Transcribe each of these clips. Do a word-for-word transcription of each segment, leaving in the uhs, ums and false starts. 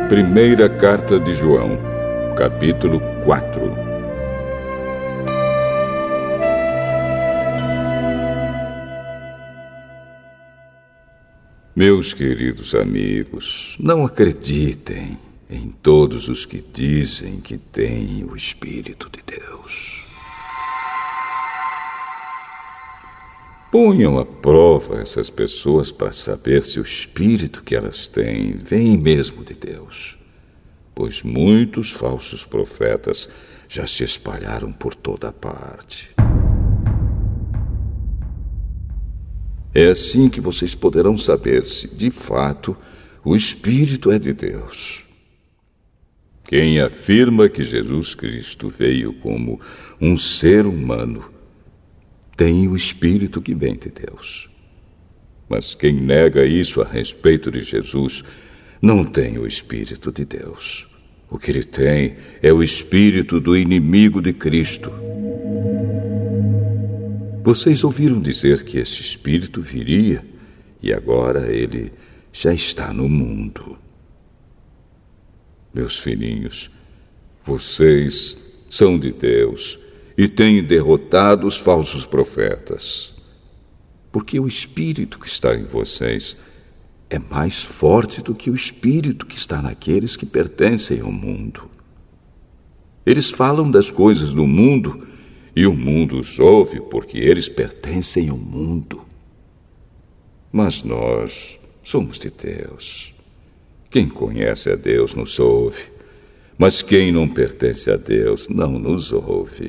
Primeira Carta de João, capítulo quatro. Meus queridos amigos, não acreditem em todos os que dizem que têm o Espírito de Deus. Ponham à prova essas pessoas para saber se o Espírito que elas têm vem mesmo de Deus, pois muitos falsos profetas já se espalharam por toda parte. É assim que vocês poderão saber se, de fato, o Espírito é de Deus. Quem afirma que Jesus Cristo veio como um ser humano tem o Espírito que vem de Deus. Mas quem nega isso a respeito de Jesus não tem o Espírito de Deus. O que ele tem é o espírito do inimigo de Cristo. Vocês ouviram dizer que esse espírito viria e agora ele já está no mundo. Meus filhinhos, vocês são de Deus e têm derrotado os falsos profetas, porque o espírito que está em vocês é mais forte do que o espírito que está naqueles que pertencem ao mundo. Eles falam das coisas do mundo e o mundo os ouve porque eles pertencem ao mundo. Mas nós somos de Deus. Quem conhece a Deus nos ouve, mas quem não pertence a Deus não nos ouve.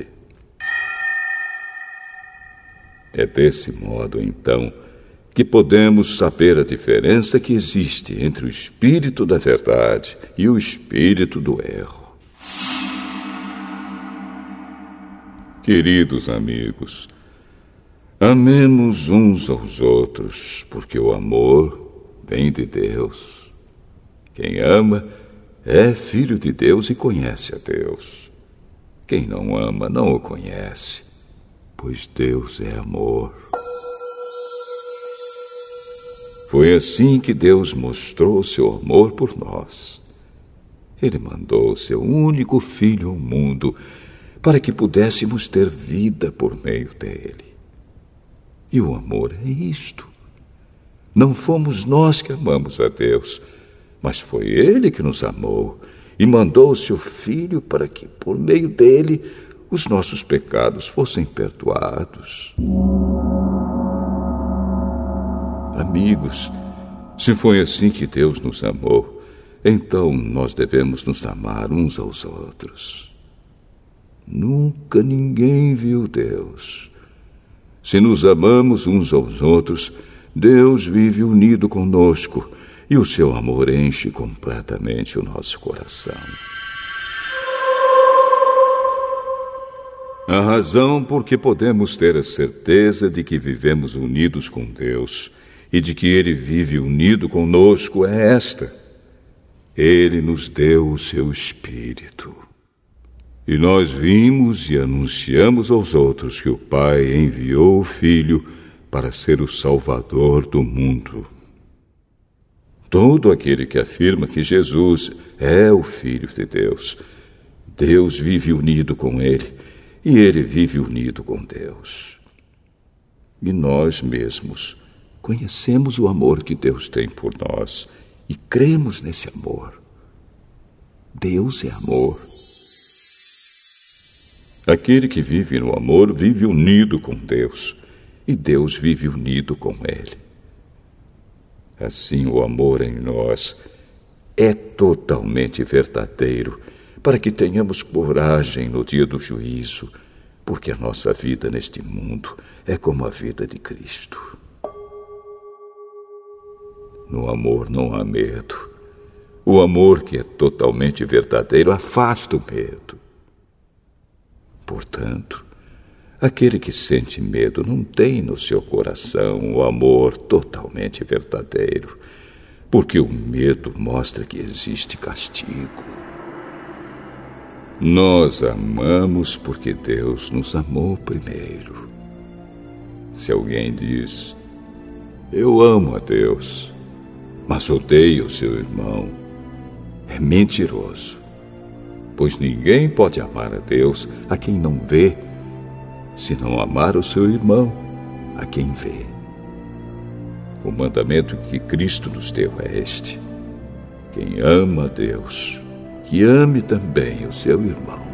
É desse modo, então, que podemos saber a diferença que existe entre o espírito da verdade e o espírito do erro. Queridos amigos, amemos uns aos outros, porque o amor vem de Deus. Quem ama é filho de Deus e conhece a Deus. Quem não ama não o conhece, pois Deus é amor. Foi assim que Deus mostrou seu amor por nós. Ele mandou seu único Filho ao mundo para que pudéssemos ter vida por meio dele. E o amor é isto. Não fomos nós que amamos a Deus, mas foi ele que nos amou e mandou o seu Filho para que, por meio dele, os nossos pecados fossem perdoados. Amigos, se foi assim que Deus nos amou, então nós devemos nos amar uns aos outros. Nunca ninguém viu Deus. Se nos amamos uns aos outros, Deus vive unido conosco e o seu amor enche completamente o nosso coração. A razão por que podemos ter a certeza de que vivemos unidos com Deus e de que Ele vive unido conosco é esta: Ele nos deu o seu Espírito. E nós vimos e anunciamos aos outros que o Pai enviou o Filho para ser o Salvador do mundo. Todo aquele que afirma que Jesus é o Filho de Deus, Deus vive unido com ele e ele vive unido com Deus. E nós mesmos conhecemos o amor que Deus tem por nós e cremos nesse amor. Deus é amor. Aquele que vive no amor vive unido com Deus, e Deus vive unido com ele. Assim, o amor em nós é totalmente verdadeiro, para que tenhamos coragem no dia do juízo, porque a nossa vida neste mundo é como a vida de Cristo. No amor não há medo. O amor que é totalmente verdadeiro afasta o medo. Portanto, aquele que sente medo não tem no seu coração o amor totalmente verdadeiro, porque o medo mostra que existe castigo. Nós amamos porque Deus nos amou primeiro. Se alguém diz, eu amo a Deus, mas odeio o seu irmão, é mentiroso. Pois ninguém pode amar a Deus a quem não vê, se não amar o seu irmão a quem vê. O mandamento que Cristo nos deu é este: quem ama a Deus, que ame também o seu irmão.